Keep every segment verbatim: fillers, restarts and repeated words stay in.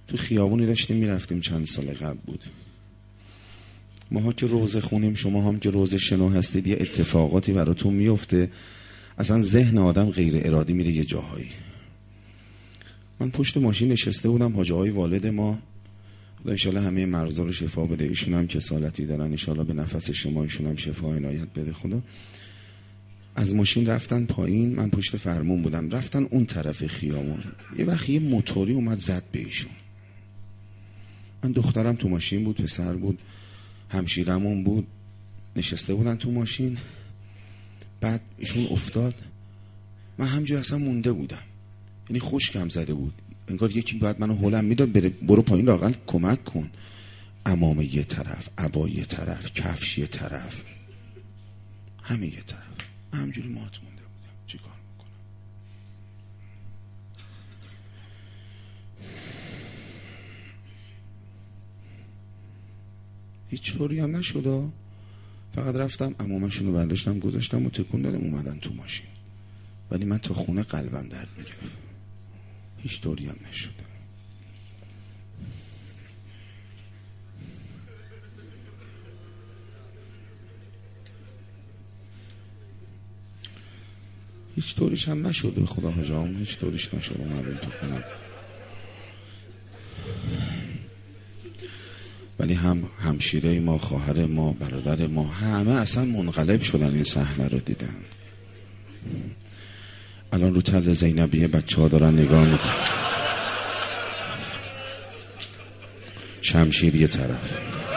تو خیابونی داشتیم میرفتیم، چند سال قبل بود. ماها که روزه خونیم، شما هم که روزه شنو هستید، یه اتفاقاتی براتون میفته، اصلا ذهن آدم غیر ارادی میره یه جاهایی. من پشت ماشین نشسته بودم، حاج آقای والد ما، خدا انشالله همه مرضا رو شفا بده، ایشون هم کسالتی دارن، انشالله به نفس شما ایشون هم شفا عنایت بده خدا. از ماشین رفتن پایین، من پشت فرمون بودم، رفتن اون طرف خیابون، یه وقت یه موتوری اومد زد به ایشون. من دخترم تو ماشین بود، پسر بود، همشیرمون بود، نشسته بودن تو ماشین. بعد ایشون افتاد، من همجور اصلا مونده بودم، یعنی خشکم زده بود، انگار یکی باید منو هلم میداد بره برو پایین لااقل کمک کن. عمامه یه طرف، عبا یه طرف، کفش یه طرف، همه یه طرف. من همجوری مات مونده بودم، چی کار میکنم؟ هیچ طوری هم نشد، فقط رفتم عمامشون رو برداشتم گذاشتم و تکون دادم اومدن تو ماشین، ولی من تا خونه قلبم درد میگرفت. هیچ طوری هم نشد. هیچ طوریش هم نشد، به خدا حاجام هیچ طوریش نشد. اومدم تو خونه، ولی هم همشیره ما، خواهر ما، برادر ما، همه اصلا منقلب شدن این صحنه رو دیدن. الان رو تل زینبیه بچه ها دارن نگاه میکنن، شمشیر یه طرف،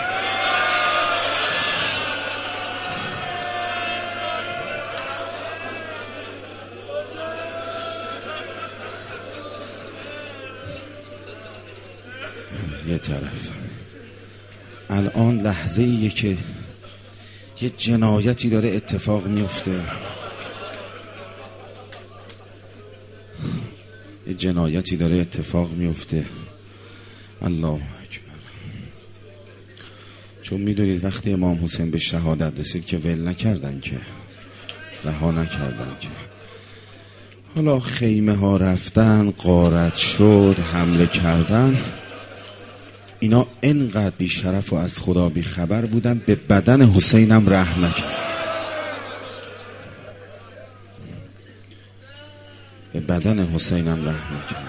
یه طرف. الان لحظه ایه که یه جنایتی داره اتفاق میفته، یه جنایتی داره اتفاق میفته. الله اکبر. چون میدونید وقتی امام حسین به شهادت رسید که ول نکردن، که رها نکردن، که حالا خیمه ها رفتن، غارت شد، حمله کردن، اینا انقدر بی شرف و از خدا بی خبر بودن، به بدن حسینم رحم نکرد، به بدن حسینم رحم نکرد.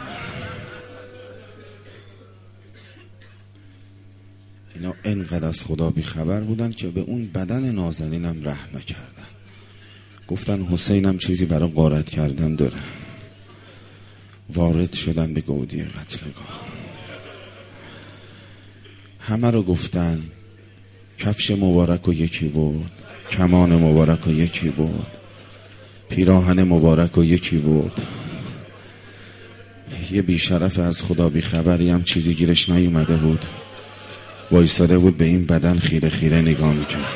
اینا انقدر از خدا بی خبر بودن که به اون بدن نازنینم رحم نکردن. گفتن حسینم چیزی برای غارت کردن داره. وارد شدن به گودی قتلگاه، همه رو گفتن. کفش مبارک رو یکی برد، کمان مبارک رو یکی برد، پیراهن مبارک رو یکی برد. یه بیشرف از خدا بی خبری هم چیزی گیرش نیومده بود، وایساده بود به این بدن خیره خیره نگاه میکرد.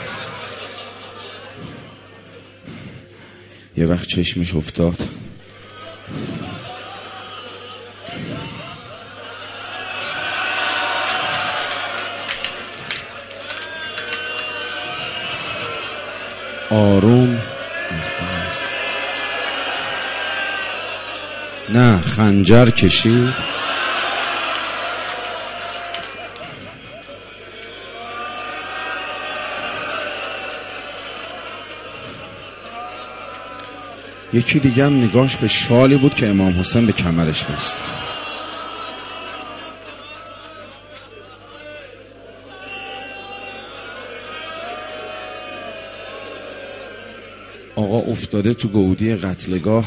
یه وقت چشمش افتاد، آروم نه خنجر کشید، یکی دیگه هم نگاش به شالی بود که امام حسین به کمرش بست. آقا افتاده تو گودی قتلگاه.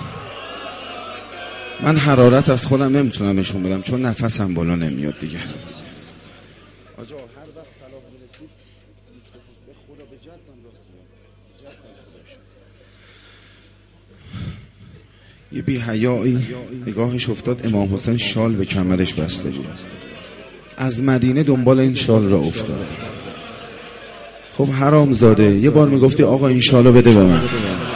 من حرارت از خودم نمیتونم نشون بدم چون نفسم بالا نمیاد دیگه. آجا هر وقت سلام میرسید به خدا به جد من راست یه بی حیایی نگاهش افتاد، امام حسین شال به کمرش بسته بود. از مدینه دنبال این شال را افتاد. خب حرام زاده، یه بار میگفتی آقا این شالو بده به من.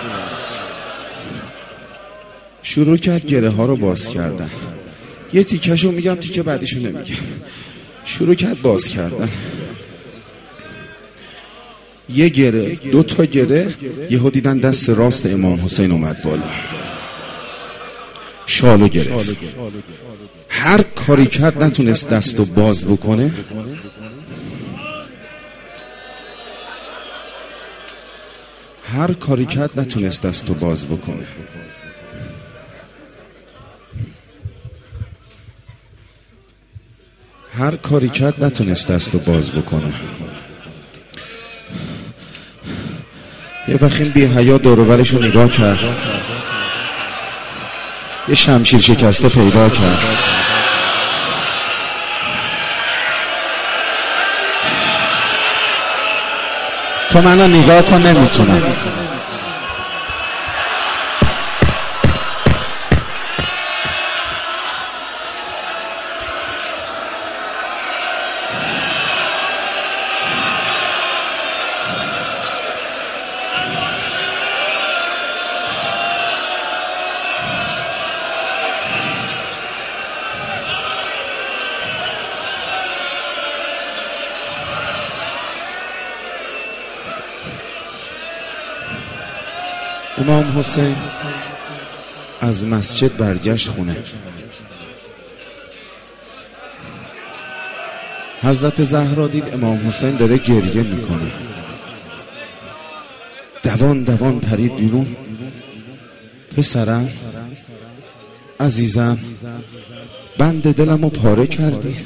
شروع کرد گره ها رو باز کردن. یه تیکشو میگم، تیکه بعدیشو نمیگم. شروع کرد باز کردن. یه گره، دو تا گره، یهو دیدن دست راست امام حسین اومد بالا. شالو گرفت. هر کاری کرد نتونست دستو باز بکنه. هر کاری کرد نتونست دستو باز بکنه. هر کاری کرد نتونست دستو باز بکنه. یه وقت این بی حیا دور و برشو نگاه کرد، یه شمشیر شکسته پیدا کرد. تو منو نگاه کن، نمیتونم. امام حسین از مسجد برگشت خونه. حضرت زهرا دید امام حسین داره گریه میکنه. دوان دوان پرید بیرون. پسرم، عزیزم، بند دلمو پاره کردی.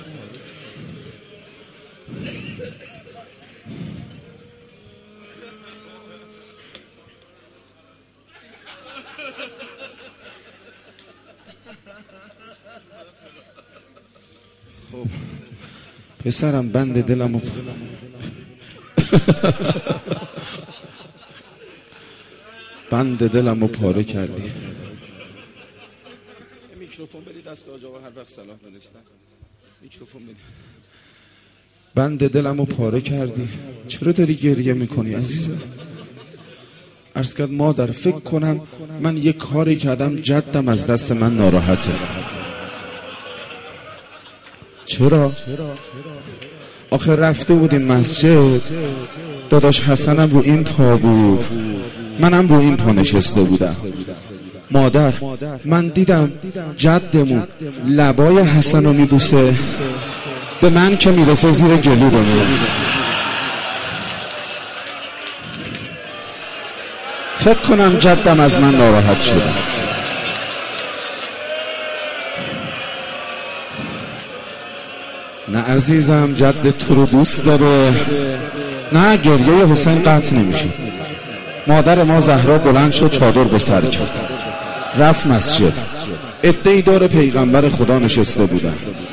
خب پسرم، بند دلمو بند دلمو پاره کردی. میکروفون بدید دست آقا، هر وقت صلاح دونستن میکروفون بدید. بند دلمو پاره کردی. چرا داری گریه میکنی عزیزم؟ عرض کرد مادر، فکر کنم من یه کاری کردم جدم از دست من ناراحته. چرا؟ آخه رفته بودیم مسجد، داداش حسنم رو این پا بود، منم رو این پا نشسته بودم. مادر، من دیدم جدمون لبای حسن رو میبوسه، به من که میرسه زیر گلو رو میره. فکر کنم جدم از من ناراحت شده. نه عزیزم، جد تو رو دوست داره. نه، گریه حسین قطع نمیشه. مادر ما زهرا بلند شد، چادر به سر کرد، رفت مسجد. عده‌ای دور پیغمبر خدا نشسته بودن.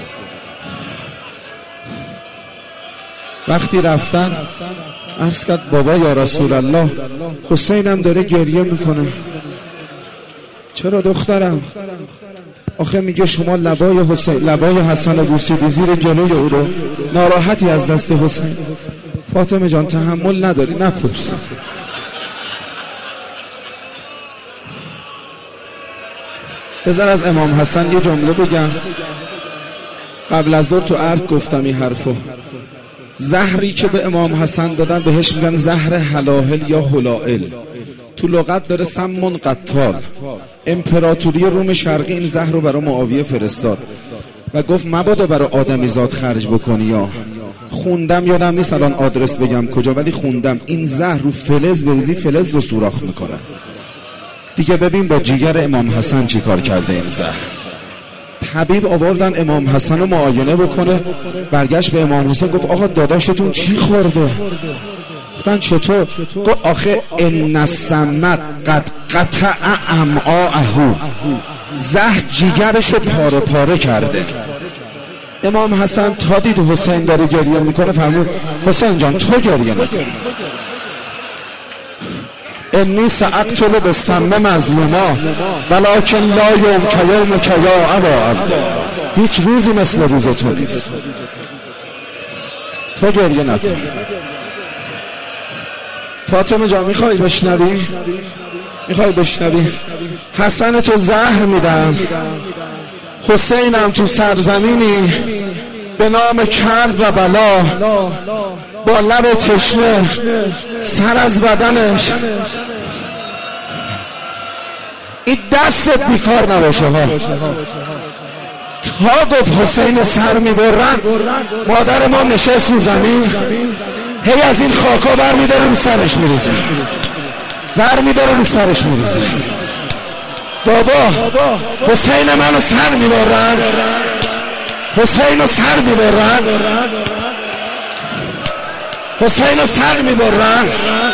وقتی رفتن عرض کرد بابا یا رسول الله، حسینم داره گریه میکنه. چرا دخترم؟ آخه میگه شما لبای حسین، لبای حسن بوسیدی زیر گلوی او رو، ناراحتی از دست حسین. فاطمه جان تحمل نداری؟ نپرس. بذار از امام حسن یه جمله بگم. قبل از ظهر تو عرض گفتم این حرفو. زهری که به امام حسن دادن بهش میگن زهر حلاهل یا حلائل. تو لغت داره سمون قتال. امپراتوری روم شرقی این زهر رو برای معاویه فرستاد و گفت مبادا برای آدمی زاد خرج بکنی. یا خوندم، یادم نیست الان آدرس بگم کجا، ولی خوندم این زهر رو فلز بریزی فلز رو سوراخ میکنه. دیگه ببین با جیگر امام حسن چی کار کرده این زهر. طبیب آوردن امام حسن رو معاینه بکنه. برگشت به امام حسین گفت آقا داداشتون چی خورده؟ گفتن چطور؟ گفت آخه ان السمت قد قطع امعاءه، زهر جیگرش رو پاره پاره کرده. امام حسن تا دید حسین داره گریه میکنه فرمود حسین جان تو گریه نکن، انی سأقتل بالسم مظلوما ولکن لا یوم کیوم کیا ابا عبد. هیچ روزی مثل روز تو نیست، تو گریه نکن. فاطمه جان میخوای بشنوی؟ میخوای بشنوی؟ حسن تو زهر میدم، حسینم تو سرزمینی به نام کرب و بلا با لب تشنه سر از بدنش این دستت بیکار نباشه ها. تا گفت حسین سر میبرن مادر ما نشست رو زمین، هی از این خاکا بر میداره رو سرش میریزه، بر میداره رو سرش میریزه. بابا حسین منو سر میبرن، حسین رو سر میبرن، حسین رو سر میبرن.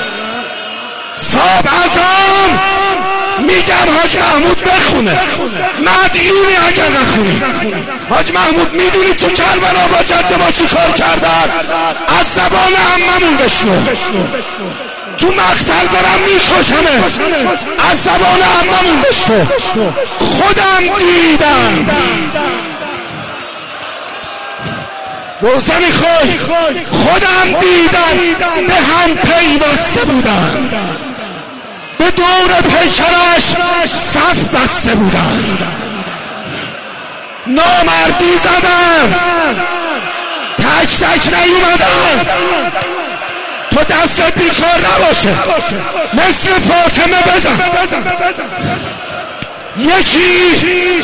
صاحب اعظم میگم حاج محمود بخونه، مدیونی اگر نخونی. حاج محمود میدونی تو کربلا با جده ما چی کار کردن؟ از زبان عممون بشنو. تو مقتل برم میکشمه، از زبان عممون بشنو. خودم دیدم روزه میخوای، خودم دیدم به هم پیوسته بودن، به دور پیکرش صف بسته بودن، نامردی زدن، تک تک نیومدن. تو دستت بیکار نباشه، مثل فاطمه بزن. یکی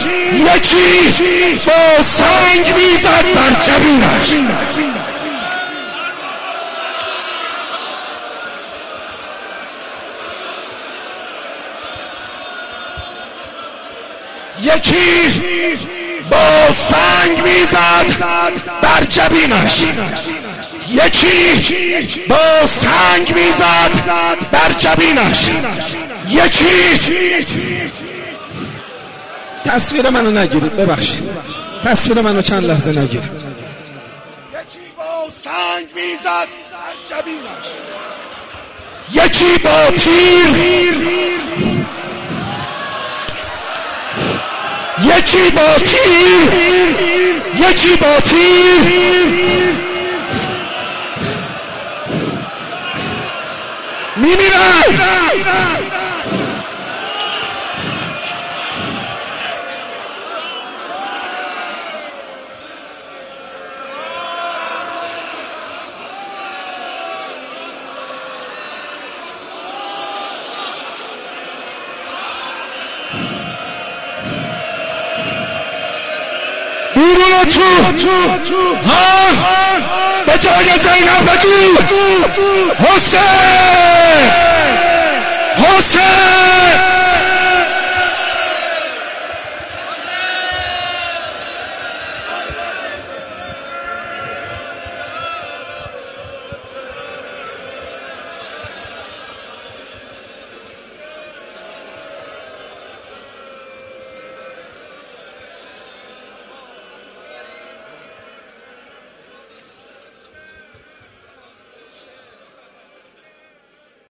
یکی با سنگ میزد بر جبینش. یکی با سنگ میزد بر جبینش، یکی با سنگ میزد بر جبینش، یکی. تصویر منو نگیرید، ببخشید، تصویر منو چند لحظه نگیرید. یکی با سنگ میزد بر جبینش، یکی با تیر، یکی با تیر، یکی با تیر میمیرن. بیرون تو ها به جای زینب بگو حسین، حسین